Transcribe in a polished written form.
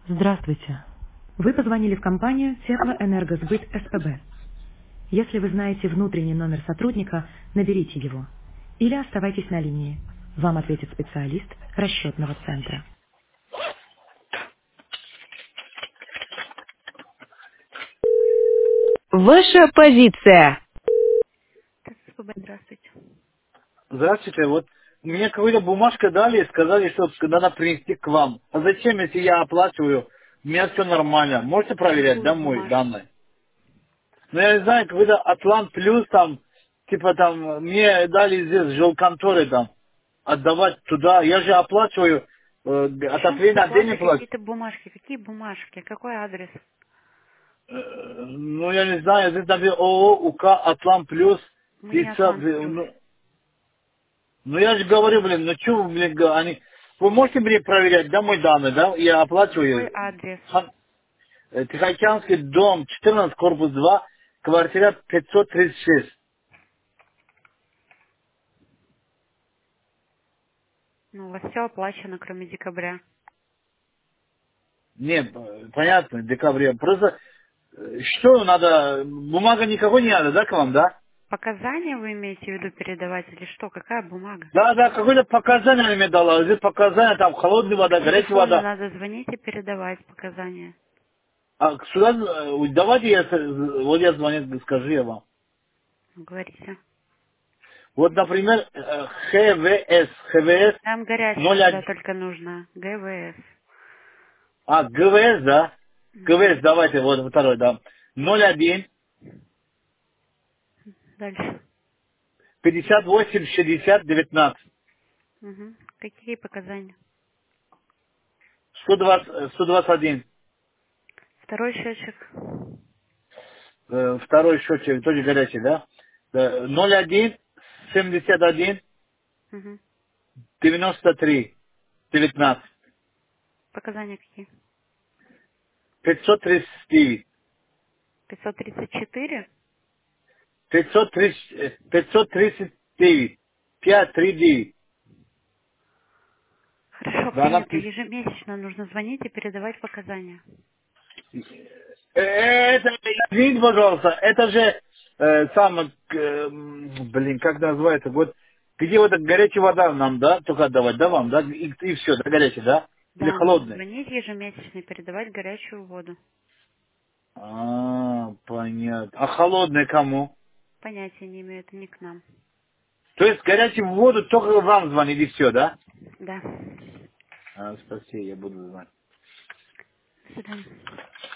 Здравствуйте. Вы позвонили в компанию Теплоэнергосбыт СПБ. Если вы знаете внутренний номер сотрудника, наберите его. Или оставайтесь на линии. Вам ответит специалист расчетного центра. Ваша позиция. СПБ, здравствуйте. Здравствуйте, вот мне какую-то бумажку дали и сказали, что надо принести к вам. А зачем, если я оплачиваю? У меня все нормально. Можете проверять, Какую да, мой бумажку? данные? Ну, я не знаю, какой-то Атлант Плюс там, типа там, мне дали здесь жилконторы там, отдавать туда. Я же оплачиваю, Причем тут отопление отдельно оплата плачу. какие-то бумажки? Какие бумажки? Какой адрес? Ну, я не знаю, здесь написано ООО УК Атлант Плюс. Мы не 50, Атлант Плюс. ну я же говорю, блин, ну что вы, блин, они... Вы можете мне проверять, да, мой данные, да? Я Какой оплачиваю. адрес? Тихоокеанский дом, 14, корпус 2, квартира 536. Ну, у вас все оплачено, кроме декабря. Нет, понятно, в декабре. Просто, что надо, бумага никакой не надо, да, к вам, да? Показания вы имеете в виду передавать или что? Какая бумага? Да, да, какое-то показание она мне дала. Здесь показания, там, холодная По вода, горячая телефону вода. надо звонить и передавать показания. А сюда, давайте я, вот я звоню, скажу я вам. Говорите. Вот, например, ХВС Нам горячая вода 01, только нужна. ГВС. ГВС, да? ГВС, Мгм. давайте, вот второй, да. 01 Дальше. 58 60 19 Мгм. Какие показания? 120, 121. Второй счетчик. Второй счетчик, тоже горячий, да? 01 71 Мгм. 93 19 Показания какие? 539 534. 530, 539 539. Хорошо, Да, она принято. Ежемесячно нужно звонить и передавать показания. Это, извините, пожалуйста, это же блин, как называется, вот где вот эта горячая вода нам, да, только отдавать, да, вам, да, и все, да, горячая, да? Или Да, нужно холодная? звонить ежемесячно и передавать горячую воду. Понятно. А холодная кому? Понятия не имею, это не к нам. То есть горячую воду только вам звонить и все, да? Да. Спасибо, я буду знать. До свидания.